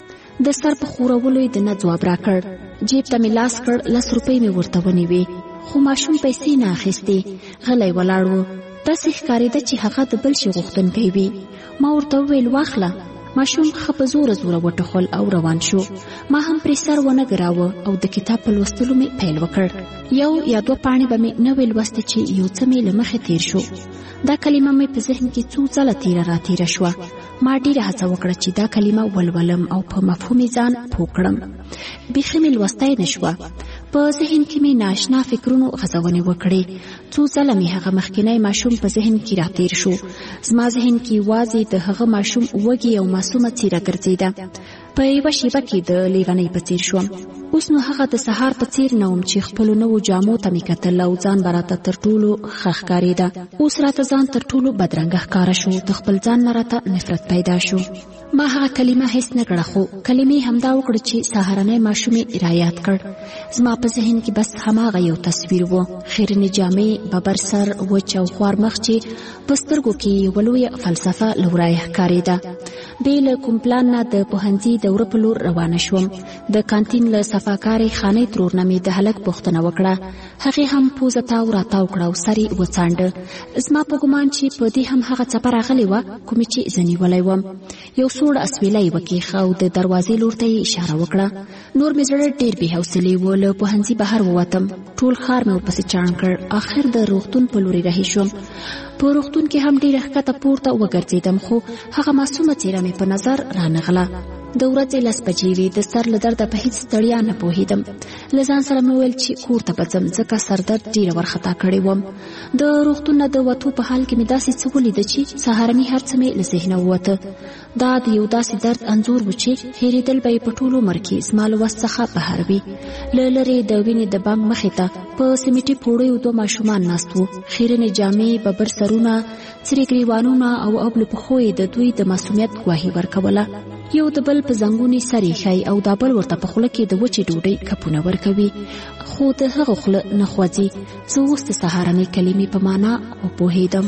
د سر په ښورولو یې د نه ځواب را کړ. جیب ته مې لاس کړ، 10 روپۍ مې ورته ونیوې، خو ماشوم پیسې نه اخیستې. غلی ولاړ و، داسې ښکارېده چې هغه د بل شي غوښتونکی وي. ما ورته وویل: واخله. ماشوم ښه په زوره زوره وټوخل او روان شو. ما هم پرې سر ونه ګراوه او د کتاب په لوستلو مې پیل وکړ. 1 یا 2 پاڼې به مې نه وې لوستې چې یو څه مې له مخې تیر شو. دا کلمه مې په ذهن کې څو ځله تیره را تیره شوه. ما ډېره هڅه وکړه چې دا کلمه ولولم او په مفهوم یې ځان پوه کړم. بیخي مې لوستی نه شوه. په ذهن کې مې ناشنا فکرونو غځونې وکړې. څو ځله مې هغه مخکینی ماشوم په ذهن کې را تیر شو. زما ذهن کې یوازې د هغه ماشوم وږې او معصومه څېره ګرځېده. په یوه شیبه کې د لیونۍ په څېر شوم. اوس نو هغه د سهار په څېر نه وم چې خپلو نوو جامو ته مې کتل او ځان به راته تر ټولو ښه ښکارېده. اوس راته ځان تر ټولو بدرنګه ښکاره شو. د خپل ځان نه راته نفرت پیدا شو. ما هغه کلمه هیڅ نه کړه، خو کلمې همدا وکړه چې سهارنی ماشوم یې رایاد کړ. زما په ذهن کې بس هماغه یو تصویر و: خیرنې جامې، ببر سر، وچ او خوار مخ چې په سترګو کې یوه لویه فلسفه له ورایه ښکارېده. بې له کوم پلان نه د پوهنځي د وره په لور روانه شوم. د کانتین له صفاکارې خانې ترور نه مې د هلک پوښتنه وکړه. هغې هم پوزه تاو راتاو کړه او سر یې وڅانډه. زما په ګمان چې په دې هم هغه څپه راغلې وه کومې چې زه نیولی وم. یو سوړ اسویلی یې وکېښه او د دروازې لور ته یې اشاره وکړه. نور مې زړه ډېر بې حوصلې و. له پوهنځي بهر ووتم. ټول ښار مې ورپسې چاڼ کړ. آخر د روغتون په لورې رهي شوم. په روغتون کې هم ډېره ښکته پورته وګرځېدم، خو هغه معصومه څېره مې په نظر رانغله. د ورځې 10 بجې وې. د سر له درده په هیڅ ستړیا نه پوهېدم. له ځان سره مې وویل چې کور ته به ځم، ځکه سردرد ډېره ورخطا کړې وم. د روغتون نه د وتو په حال کې مې داسې څه ولیده چې سهارني هر څه مې له ذهنه ووته. دا د یو داسې درد انځور و چې هېرېدل به یې په ټول عمر کې زما له وس څخه بهر وي. له لرې د وینې د بانک مخې ته په سیمټي پوړیو 2 ماشومان ناست وو. خیرنې جامې، ببر سرونه، څرې ګریوانونه او ابلو پښو یې د دوی د معصومیت ګواهي ورکوله. یو د بل په زنګونې سر ایښی او دا بل ورته په خوله کې د وچې ډوډۍ کپونه ورکوي، خو د هغه خوله نه خوځي. زه اوس د سهارنۍ کلمې په معنا وپوهېدم.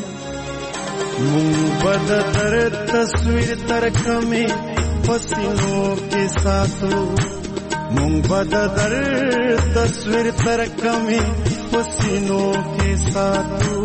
مونږ به د درد تصویر تر کمې پسینو کې ساتو. مونږ به د درد تصویر تر کمې پسینو کې ساتو.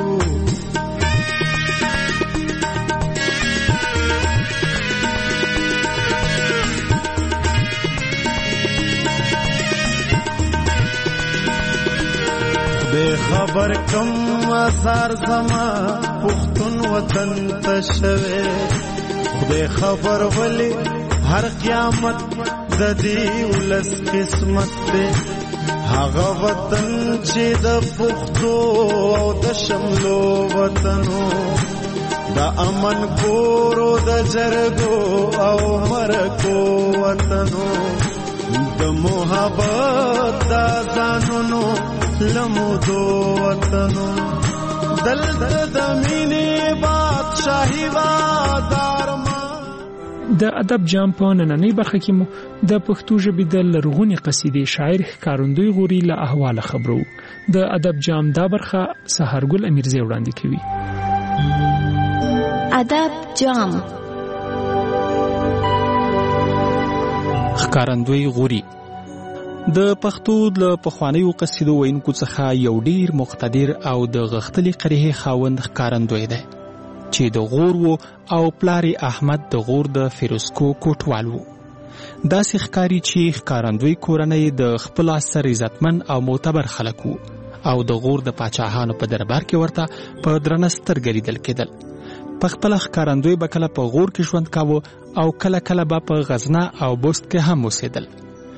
بے خبر کم آثار زما پختون وطن تشوے. بے خبر ولی ہر قیامت ددی ولس قسمت دے. هغه وطن چې د پښتو او د شملو وطنو د امن کورو د جرګو او مرکو وطنو د محبت د ځانونو لمودو وطنو دلته د مینې بادشاهي وادار د ادب جام په نننۍ برخه کې مو د پښتو ژبې د لرغونې قصیدې شاعر ښکارندوی غوري له احواله خبرو. د ادب جام دا برخه سحرګل امیرزی وړاندې کوي. ادب جام. ښکارندوی غوري د پښتو د پخوانیو قصیدو ویونکو څخه یو ډیر مقتدر او د غښتلې قریحې خاوند ښکارندوی دی چې د غور وو او پلار احمد د غور د فیروزکو کوټوال وو. داسې ښکاري چې ښکارندوی کورنۍ د خپل عصر عزتمن او معتبر خلک وو او د غور د پاچاهانو په دربار کې ورته په درنه سترګه لیدل کېدل. په خپله ښکارندوی به کله په غور کې ژوند کاوه او کله کله به په غزنه او بست کې هم اوسېدل.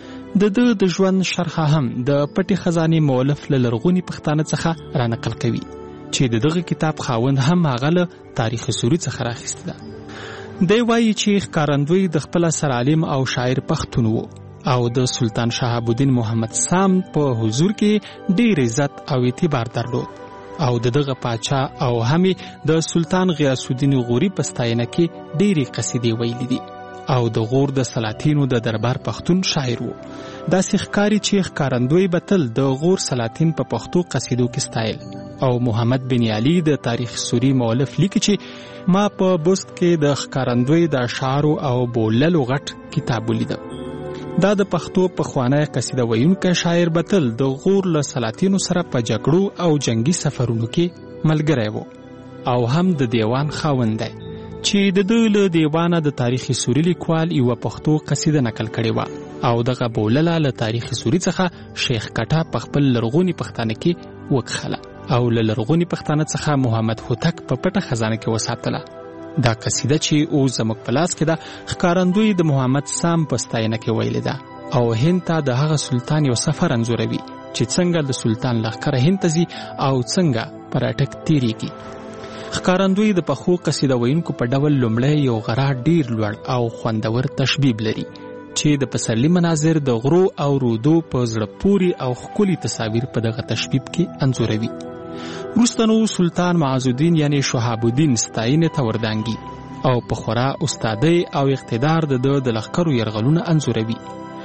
د ژوند شرحه هم د پټې خزانې مؤلف له لرغوني پښتانه څخه رانقل کوي چې دغه کتاب خاوند هم هغه له تاریخ سوری څخه راخیسته ده. دی وایي چې ښکارندوی د خپل سرعالم او شاعر پښتون وو او د سلطان شهاب الدین محمد سام په حضور کې ډیر عزت او اعتبار درلود او دغه پاچا او همي د سلطان غیاث الدین غوري په ستاینه کې ډېری قصیدې ویلي دي او د غور د سلاطینو د دربار پښتون شاعر وو. داسې ښکاري چې ښکارندوی به تل د غور سلاطین په پښتو قصیدو کې ستایل او محمد بن علي د تاریخ سوری مؤلف لیکي چې ما په بست کې د ښکارندوی د اشعارو او بوللو غټ کتاب ولیده. دا د پښتو پخوانی قصیده ویونکی شاعر به تل د غور له سلاطینو سره په جګړو او جنگي سفرونو کې ملګری و او هم د دیوان خاوند دی چې د له دیوانه د تاریخ سوری لیکوال یو پښتو قصیده نقل کړي و او دغه بولله له تاریخ سوری څخه شیخ کټا په خپل لرغونی پښتانه کې وکخله او له لرغونی پښتانه څخه محمد هوتک په پټه خزانه کې وساتله. دا قصیده چې او زموږ په لاس کې ده ښکارندوی د محمد سام په ستاینه کې ویلې ده او هند ته د هغه سلطان یو سفر انځوروي چې څنګه د سلطان لښکر هند ته ځي او څنګه پر اټک تیریږي. ښکارندوی د پخو قصیده ویونکو په ډول لومړی یو غره ډیر لوړ او خوندور تشبیب لري چې د پسرلي مناظر د غرو او رودو په زړه پورې او ښکلي تصاویر په دغه تشبیب کې انځوروي. وروسته نو سلطان معز الدین یعنی شهاب الدین ستاینې ته وردانګي او په خورا استادۍ او اقتدار د لښکرو یرغلونه انځوروي.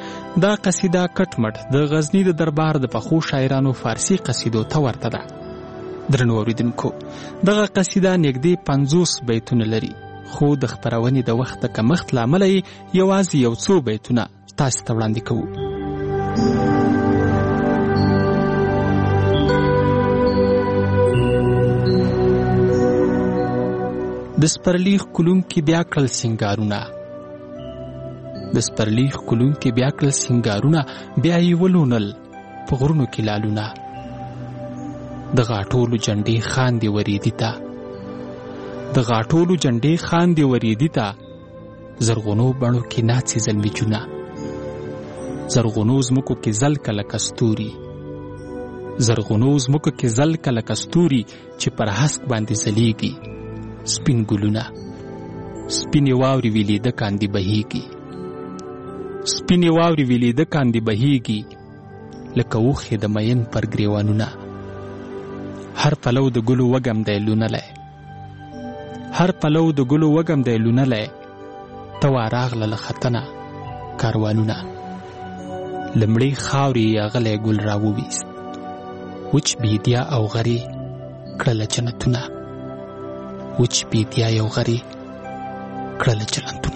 دا قصیده کټمټ د غزنی د دربار د پخو شاعرانو فارسی قصیدو ته ورته ده. درنو اوریدونکو دغه قصیده نږدې 50 بیتونه لري خو د خپرونې د وخت د کمښت له امله یوازې یو څو بیتونه تاسو ته وړاندې کوو. د سپرلی ښکلونکي بیا کړل سینګارونه د سپرلی ښکلونکي بیا کړل سینګارونه بیا یې ولونل په غرونو کې لالونه د غاټولو جنډې خاندې وریدي ته د غاټولو جنډې خاندې وریدي ته زرغونو بڼو کې ناڅي زلمیچونه زرغونو زمکو کې زل کله کستوري زرغونو زمکو کې زل کله کستوري چې پر هسک باندې ځلیږي سپین ګلونه سپینې واورې ویلیده کاندې بهیږي سپینې واورې ویلیده کاندې بهیږي لکه اوښې د مین پر ګریوانونه هر پلو د ګلو وږم دی لونلی هر پلو د ګلو وږم دی لونلی ته راغله له ختنه کاروانونه لمړی خاورې اغلی ګل راوویست وچ بیدیا او غرې کړله جنتونه وچ بیدیا یو غرې کړله جنتونه.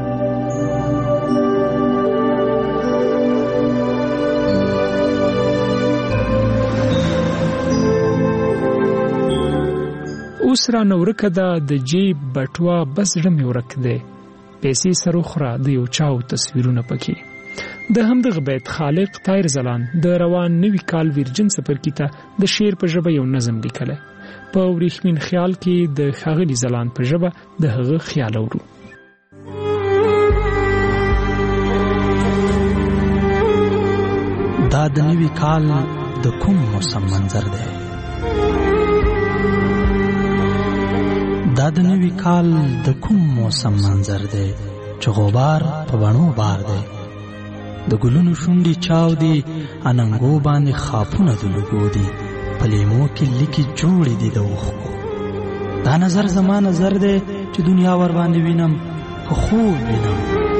اوس را نورکه ده د جیب بټوه بس زړه مې ورک دی پیسې سر وخوره د یو چاو تصویرونه پکې. د همدغه بیت خالق طاهر ځلان د روان نوي کال ویرجن څپرکي ته د شعر په ژبه یو نظم لیکلی. په وریښمین خیال کې د ښاغلي ځلان په ژبه د هغه خیال اورو. دا دا د نوي کال د کوم موسم منظر دی؟ دا د نوي کال د کوم موسم منظر دی چې غبار په بڼو بار دی؟ د ګلونو شونډې چاودي، اننګو باندې خاپونه د لوګو دي، په لیمو کې لیکې جوړې دي د اوښکو. دا نظر زما نظر دی چې دنیا ور باندې وینم که خوب وینم.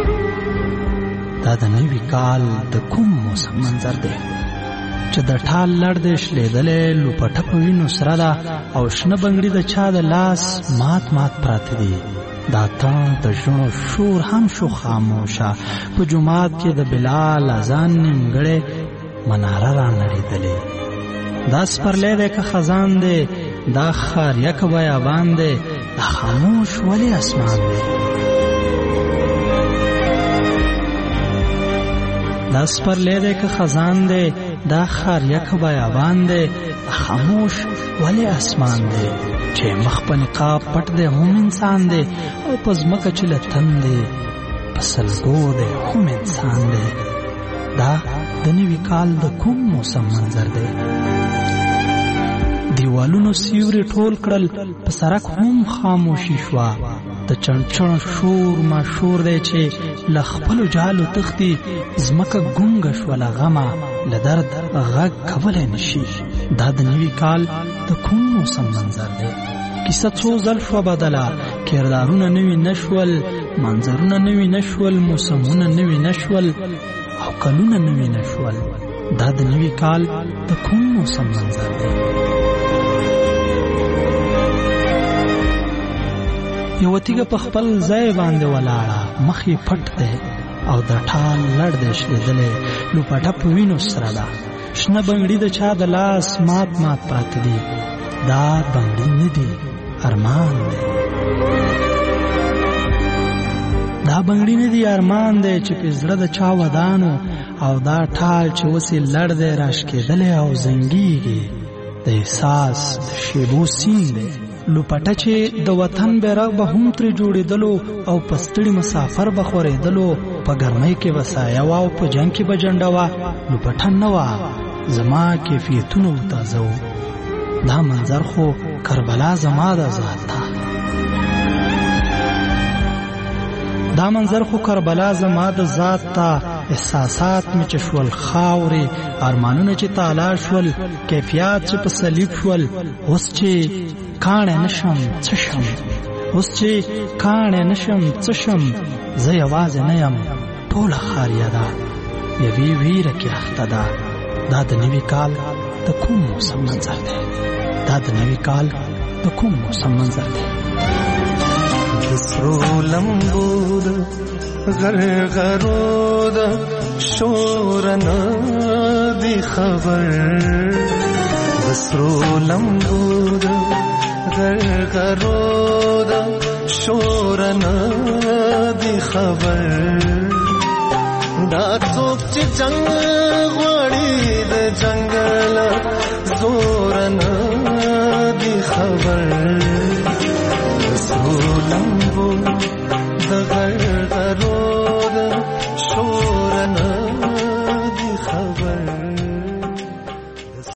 دا د نوي کال د کوم موسم منظر دی چې د ټال لړ دی شلېدلی، لوپټه په وینو سره ده او شنه بنګړي د چا د لاس مات مات پراته دي. دا تڼ د ژڼو شور هم شو خاموشه، په جومات کې د بلال اذان نیمګړی مناره را نړېدلې. دا سپرلی دی که خزان دی، دا خاریه که بیابان دی، دا خاموش ولې اسمان دی؟ دا سپرلی دی که خزان دی، دا خاریه که بیابان دی، دا خاموش ولې اسمان دی؟ چې مخ په نقاب پټ دی هم انسان دی، او په ځمکه چې له تن دی په سلګو دی هم انسان دی. دا د نوي کال د کوم موسم منظر دی؟ دیوالونو سیوري ټول کړل، په سړک هم خاموشي شوه. د چڼچڼ شور ماشور دی چې له خپلو جالو تښتي، ځمکه ګونګه شوه له غمه، له درد غږ کولی نشي. دا د نوي کال د کوم موسم منظر دی؟ کیسه څو ځل شوه بدله، کردارونه نوي نشول، منظرونه نوي نشول، موسمونه نوي نشول، او کلونه نوي نشول. دا د نوي کال د کوم موسم منظر دی؟ یو تیګه په خپل ځای باندې ولاړه، مخ یې پټ دی او د ټال لړ دی شلېدلی، لوپټه په وینو سره ده، شنه بنګړي د چا د لاس مات مات پراته دي. دا بنګړي نه دي، ارمان دی. دا بنګړي نه دي، ارمان دی چې په زړه د چا ودانو، او دا ټال چې اوس یې لړ دی راشکېدلی او زنګېږي. د احساس د شیبو سین دی. لوپټه چې د وطن بیرغ به هم ترې جوړېدلو، او په ستړي مسافر به خورېدلو، په ګرمۍ کې به سایه وه او په جنګ کې به جنډه وه. لوپټه نه وه، زما کیفیتونه و تازه و. دا منظر خو کربلا زما د ذات ته، دا منظر خو کربلا زما د ذات ته. احساسات مې چې شول خاورې، ارمانونه چې تالا شول، کیفیات چې په صلیب شول. اوس چې کاڼی نشم څه شم، اوس چې کاڼی نشم څه شم، زه یوازې نه یم، ټوله خاریه ده، یوې ویره کې اخته ده. دا د نوي کال د کوم موسم منظر دی؟ دا د نوي کال د کوم موسم منظر دی؟ د سرو لمبو د غرغرو د شور نه دی خبر، د سرو لمبو د غرغرو د شور نه دی خبر. دا څوک چې جنگ غواړي د جنګل زور نه دی خبر.